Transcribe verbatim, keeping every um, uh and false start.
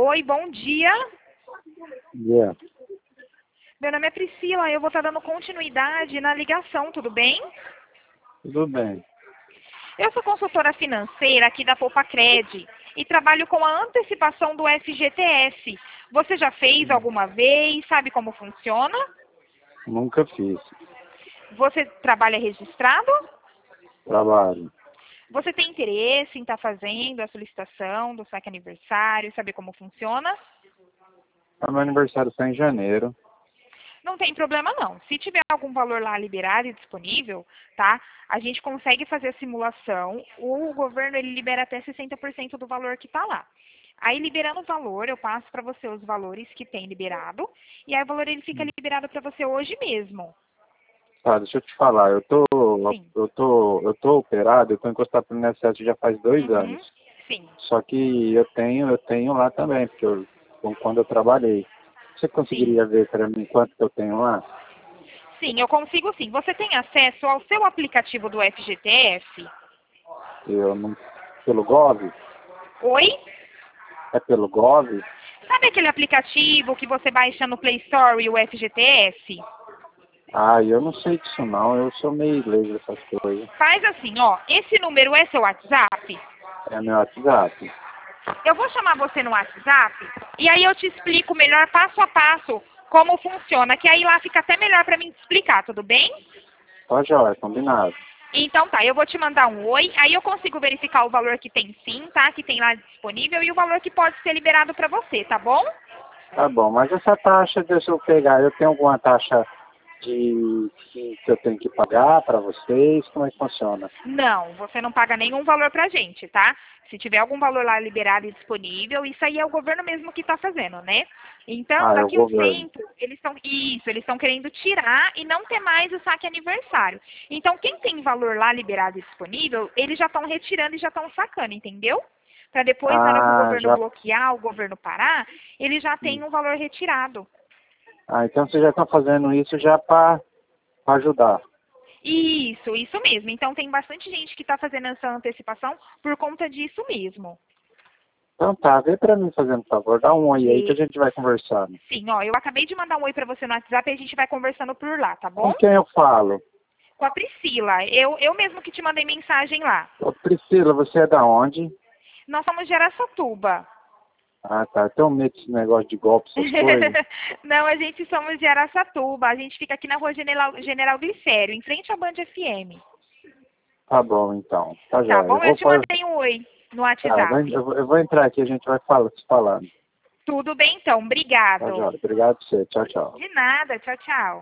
Oi, bom dia. Yeah. Meu nome é Priscila, eu vou estar dando continuidade na ligação, tudo bem? Tudo bem. Eu sou consultora financeira aqui da Poupa-Cred e trabalho com a antecipação do F G T S. Você já fez alguma vez? Sabe como funciona? Nunca fiz. Você trabalha registrado? Trabalho. Você tem interesse em estar fazendo a solicitação do saque aniversário, saber como funciona? O meu aniversário está em janeiro. Não tem problema não. Se tiver algum valor lá liberado e disponível, tá? A gente consegue fazer a simulação. O governo ele libera até sessenta por cento do valor que está lá. Aí liberando o valor, eu passo para você os valores que tem liberado e aí o valor ele fica liberado para você hoje mesmo. Tá, deixa eu te falar. Eu tô, Sim. eu tô, eu tô operado. Eu tô encostado no I N S S já faz dois Uhum. anos. Sim. Só que eu tenho, eu tenho lá também, porque eu, quando eu trabalhei. Você conseguiria Sim. ver para mim quanto que eu tenho lá? Sim, eu consigo sim. Você tem acesso ao seu aplicativo do F G T S? Eu não, pelo Gov? Oi? É pelo Gov? Sabe aquele aplicativo que você baixa no Play Store e o F G T S? Ah, eu não sei disso não. Eu sou meio inglês essas coisas. Faz assim, ó. Esse número é seu WhatsApp? É meu WhatsApp. Eu vou chamar você no WhatsApp e aí eu te explico melhor passo a passo como funciona, que aí lá fica até melhor para mim te explicar, tudo bem? Tá jóia, combinado. Então tá, eu vou te mandar um oi, aí eu consigo verificar o valor que tem sim, tá? Que tem lá disponível e o valor que pode ser liberado para você, tá bom? Tá bom, mas essa taxa, deixa eu pegar, eu tenho alguma taxa de que eu tenho que pagar para vocês? Como é que funciona? Não, você não paga nenhum valor pra gente, tá? Se tiver algum valor lá liberado e disponível, isso aí é o governo mesmo que está fazendo, né? Então, Ah, é o daqui a um governo. tempo, eles estão. Isso, eles estão querendo tirar e não ter mais o saque aniversário. Então, quem tem valor lá liberado e disponível, eles já estão retirando e já estão sacando, entendeu? Para depois, na hora que o Ah, governo já. bloquear, o governo parar, ele já tem um valor retirado. Ah, então vocês já estão fazendo isso já para ajudar. Isso, isso mesmo. Então tem bastante gente que está fazendo essa antecipação por conta disso mesmo. Então tá, vê para mim fazendo favor, dá um oi aí que a E, gente vai conversando. sim, ó, eu acabei de mandar um oi pra você no WhatsApp e a gente vai conversando por lá, tá Com bom? quem eu falo? Com a Priscila. Eu, eu mesmo que te mandei mensagem lá. Ô, Priscila, você é da onde? Nós somos de Araçatuba. Ah, tá. Tem um medo desse negócio de golpe, essas coisas. Não, a gente somos de Araçatuba. A gente fica aqui na rua General, General Glicério, em frente à Band F M. Tá bom, então. Tá Tá jóia. Eu bom? Eu vou, te pôr- mandei um oi no tá, eu vou, WhatsApp. eu vou eu vou entrar aqui, a gente vai falar, se falando. Tudo bem, então. Tá Obrigado. jóia. Obrigado por você. Tchau, tchau. De nada. Tchau, tchau.